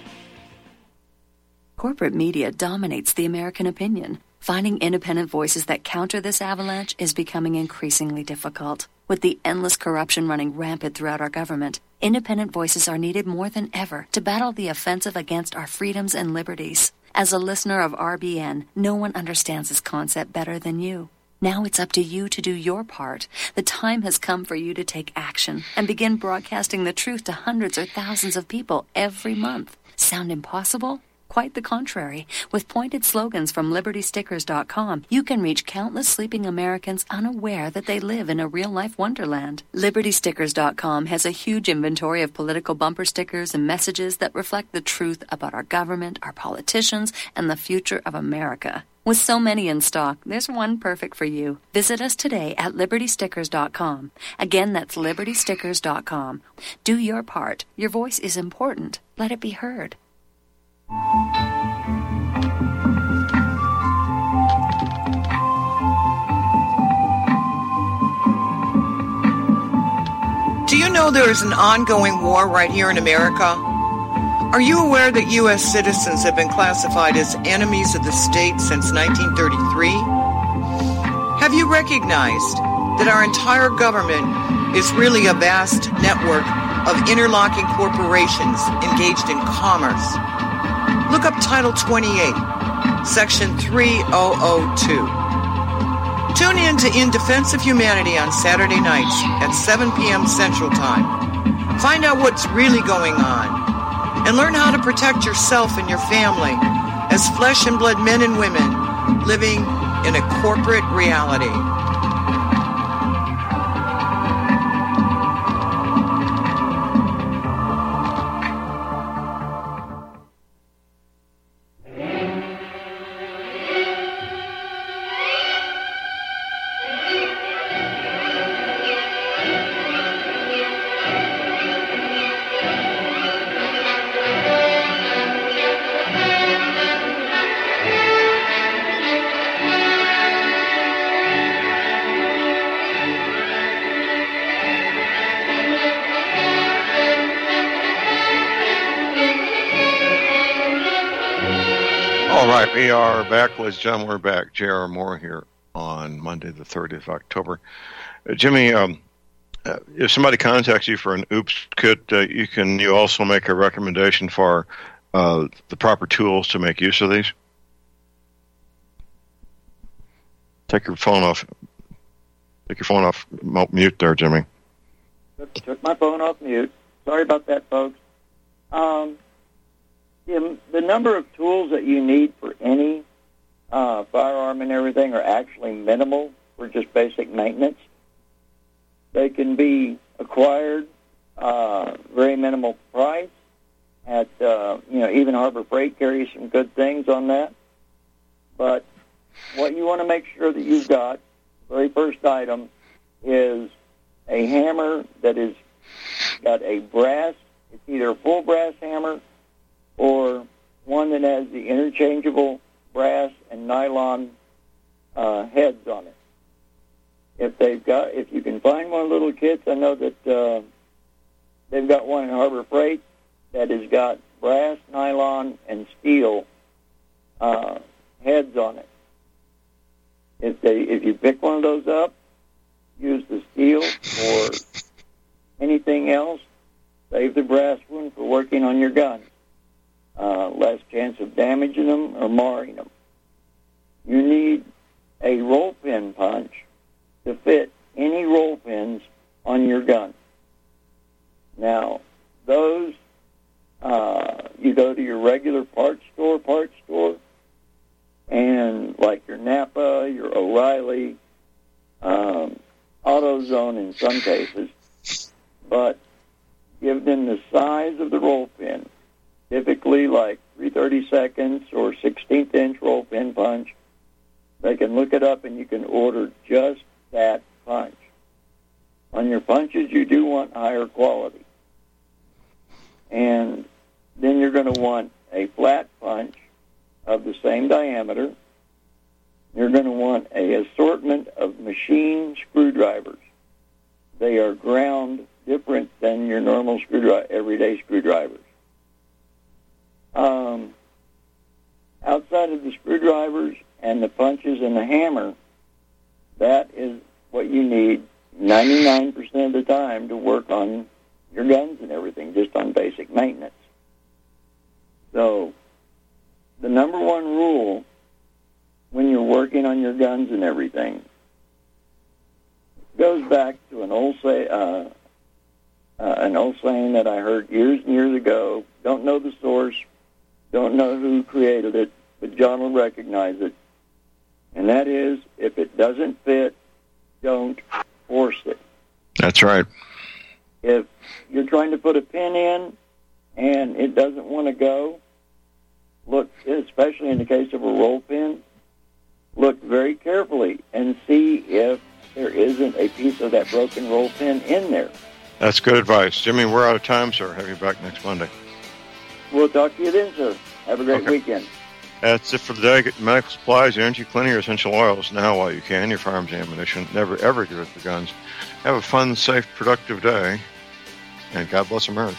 Corporate media dominates the American opinion. Finding independent voices that counter this avalanche is becoming increasingly difficult. With the endless corruption running rampant throughout our government, independent voices are needed more than ever to battle the offensive against our freedoms and liberties. As a listener of R B N, no one understands this concept better than you. Now it's up to you to do your part. The time has come for you to take action and begin broadcasting the truth to hundreds or thousands of people every month. Sound impossible? Quite the contrary. With pointed slogans from liberty stickers dot com, you can reach countless sleeping Americans unaware that they live in a real-life wonderland. liberty stickers dot com has a huge inventory of political bumper stickers and messages that reflect the truth about our government, our politicians, and the future of America. With so many in stock, there's one perfect for you. Visit us today at liberty stickers dot com. Again, that's liberty stickers dot com. Do your part. Your voice is important. Let it be heard. Do you know there is an ongoing war right here in America? Are you aware that U S citizens have been classified as enemies of the state since nineteen thirty-three? Have you recognized that our entire government is really a vast network of interlocking corporations engaged in commerce? Look up Title twenty-eight, Section three thousand two. Tune in to In Defense of Humanity on Saturday nights at seven p.m. Central Time. Find out what's really going on and learn how to protect yourself and your family as flesh and blood men and women living in a corporate reality. We are back, ladies and gentlemen. We're back. J R. Moore here on Monday, the thirtieth of October. Uh, Jimmy, um, uh, if somebody contacts you for an OOPS kit, uh, you can you also make a recommendation for uh, the proper tools to make use of these? Take your phone off. Take your phone off mute there, Jimmy. Took, took my phone off mute. Sorry about that, folks. Um, the, the number of tools that you need for any uh, firearm and everything are actually minimal for just basic maintenance. They can be acquired uh, very minimal price. At uh, you know, even Harbor Freight carries some good things on that. But what you want to make sure that you've got, the very first item, is a hammer that is got a brass. It's either a full brass hammer or one that has the interchangeable brass and nylon uh, heads on it. If they've got, if you can find one of the little kits, I know that uh, they've got one in Harbor Freight that has got brass, nylon, and steel uh, heads on it. If they, if you pick one of those up, use the steel or anything else. Save the brass one for working on your gun. Uh, less chance of damaging them or marring them. You need a roll pin punch to fit any roll pins on your gun. Now, those, uh, you go to your regular parts store, parts store, and like your Napa, your O'Reilly, um, AutoZone in some cases, but give them the size of the roll pin, typically like three thirty-seconds or sixteenth inch roll pin punch. They can look it up and you can order just that punch. On your punches, you do want higher quality. And then you're going to want a flat punch of the same diameter. You're going to want an assortment of machine screwdrivers. They are ground different than your normal screwdriver, everyday screwdrivers. Um, outside of the screwdrivers and the punches and the hammer, that is what you need ninety-nine percent of the time to work on your guns and everything, just on basic maintenance. So, the number one rule when you're working on your guns and everything goes back to an old say, uh, uh, an old saying that I heard years and years ago. Don't know the source, don't know who created it, but John will recognize it. And that is, if it doesn't fit, don't force it. That's right. If you're trying to put a pin in and it doesn't want to go, look, especially in the case of a roll pin, look very carefully and see if there isn't a piece of that broken roll pin in there. That's good advice. Jimmy, we're out of time, sir. Have you back next Monday. We'll talk to you then, sir. Have a great okay. weekend. That's it for the day. Get medical supplies, energy, cleaning, or essential oils now while you can. Your firearms and ammunition. Never, ever give it the guns. Have a fun, safe, productive day. And God bless America.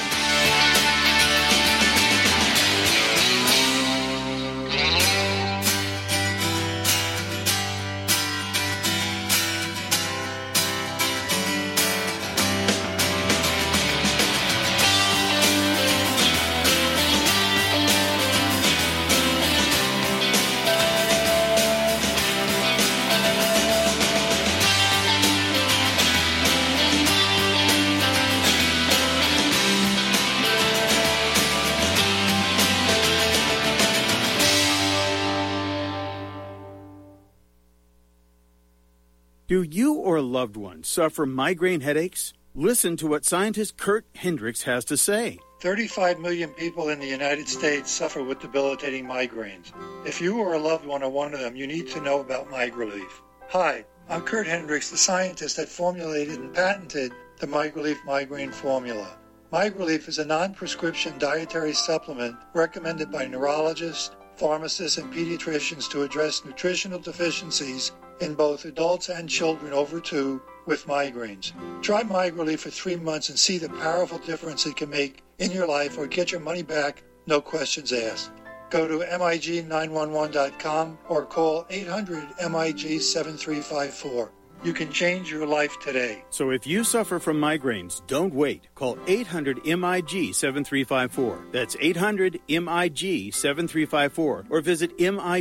Do you or a loved one suffer migraine headaches? Listen to what scientist Kurt Hendricks has to say. thirty-five million people in the United States suffer with debilitating migraines. If you or a loved one are one of them, you need to know about MigraLief. Hi, I'm Kurt Hendricks, the scientist that formulated and patented the MigraLief migraine formula. MigraLief is a non-prescription dietary supplement recommended by neurologists, pharmacists, and pediatricians to address nutritional deficiencies in both adults and children over two with migraines. Try MigraLief for three months and see the powerful difference it can make in your life, or get your money back, no questions asked. Go to M I G nine one one dot com or call eight hundred M I G seven three five four. You can change your life today. So if you suffer from migraines, don't wait. Call eight hundred M I G seven three five four. That's eight hundred M I G seven three five four. Or visit M I